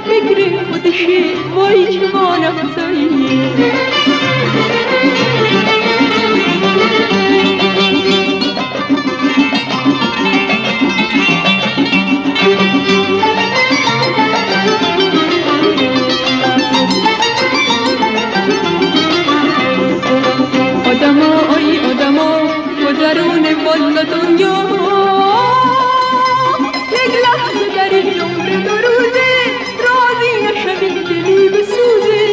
فکر خودشه وای چه وانمزایی آدما ای آدما گذرون والا دنیا یک لحظه در این عمر دو روزه راضی نشویم دلی بسوزه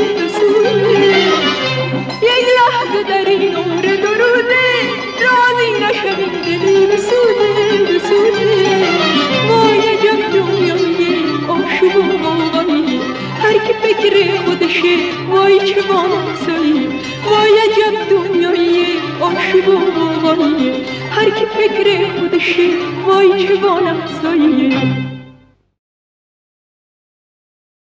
یک لحظه در این عمر دو روزه راضی نشویم دلی بسوزه وای عجب دنیای آشوب و غوغایی هر کی فکر خودشه وای چه وانمزایی وای عجب دنیای آشوب و غوغایی هر کی فکر خودشه وای چه وانمزایی